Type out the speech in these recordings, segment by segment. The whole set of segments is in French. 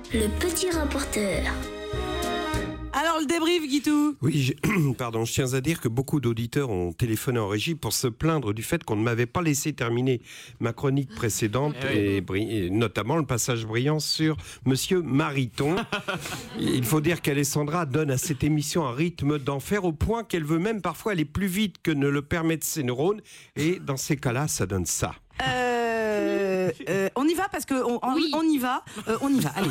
le petit rapporteur. Alors le débrief, Guitou. Oui, je tiens à dire que beaucoup d'auditeurs ont téléphoné en régie pour se plaindre du fait qu'on ne m'avait pas laissé terminer ma chronique précédente, et notamment le passage brillant sur Monsieur Mariton. Il faut dire qu'Alessandra donne à cette émission un rythme d'enfer au point qu'elle veut même parfois aller plus vite que ne le permettent ses neurones, et dans ces cas-là, ça donne ça. On y va parce que on y va, allez.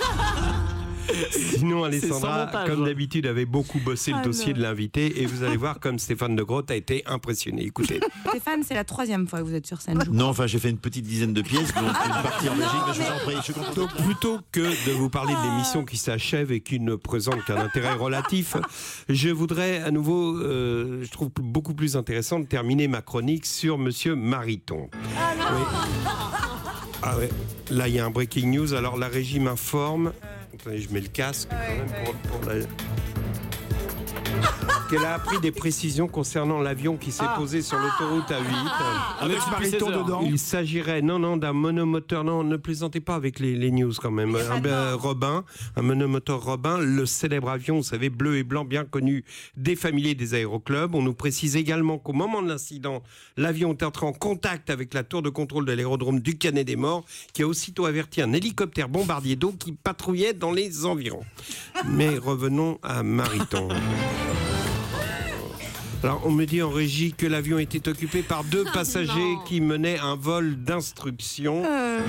Sinon, Alessandra, comme d'habitude, avait beaucoup bossé le dossier de l'invité, et vous allez voir comme Stéphane de Groot a été impressionné. Écoutez. Stéphane, c'est la 3e fois que vous êtes sur scène. Non, enfin, j'ai fait une petite dizaine de pièces, donc une partie en Belgique, mais je vous en prie, je suis content. Donc, plutôt que de vous parler de l'émission qui s'achève et qui ne présente qu'un intérêt relatif, je voudrais à nouveau, je trouve beaucoup plus intéressant de terminer ma chronique sur Monsieur Mariton. Ah ouais. Là, il y a un breaking news. Alors, la régie m'informe. Attendez, je mets le casque quand même pour la... qu'elle a appris des précisions concernant l'avion qui s'est posé sur l'autoroute A8. Avec Mariton dedans. Il s'agirait, d'un monomoteur. Non, ne plaisantez pas avec les news quand même. Un monomoteur Robin, le célèbre avion, vous savez, bleu et blanc, bien connu des familiers des aéroclubs. On nous précise également qu'au moment de l'incident, l'avion est entré en contact avec la tour de contrôle de l'aérodrome du Canet-des-Morts, qui a aussitôt averti un hélicoptère bombardier d'eau qui patrouillait dans les environs. Mais revenons à Mariton. Alors, on me dit en régie que l'avion était occupé par 2 passagers qui menaient un vol d'instruction.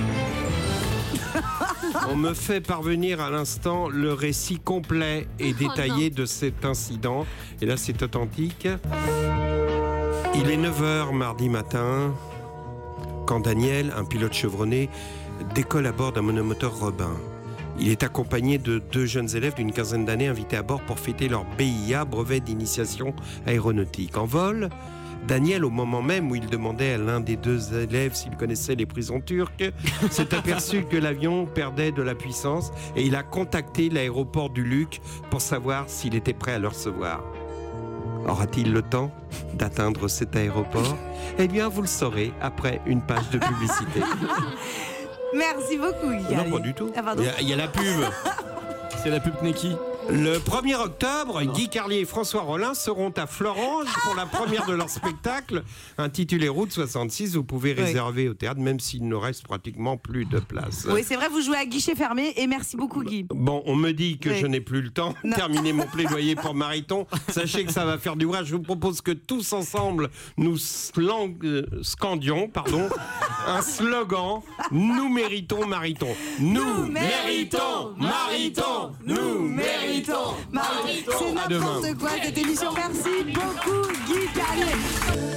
On me fait parvenir à l'instant le récit complet et détaillé de cet incident. Et là, c'est authentique. Il est 9h mardi matin quand Daniel, un pilote chevronné, décolle à bord d'un monomoteur Robin. Il est accompagné de 2 jeunes élèves d'une quinzaine d'années invités à bord pour fêter leur BIA, brevet d'initiation aéronautique. En vol, Daniel, au moment même où il demandait à l'un des 2 élèves s'il connaissait les prisons turques, s'est aperçu que l'avion perdait de la puissance et il a contacté l'aéroport du Luc pour savoir s'il était prêt à le recevoir. Aura-t-il le temps d'atteindre cet aéroport ? Eh bien, vous le saurez après une page de publicité. Merci beaucoup, Guy. Non, pas du tout. Il y a la pub. C'est la pub Neki. Le 1er octobre, Guy Carlier et François Rollin seront à Florange pour la première de leur spectacle intitulé Route 66. Vous pouvez réserver au théâtre, même s'il ne reste pratiquement plus de place. Oui, c'est vrai, vous jouez à guichet fermé, et merci beaucoup, Guy. Bon, on me dit que je n'ai plus le temps de terminer mon plaidoyer pour Mariton. Sachez que ça va faire du bruit. Je vous propose que tous ensemble, nous scandions un slogan. Nous méritons Mariton. Nous méritons Mariton. Nous méritons Mariton. C'est n'importe quoi cette émission. Merci beaucoup, Guy Carlier.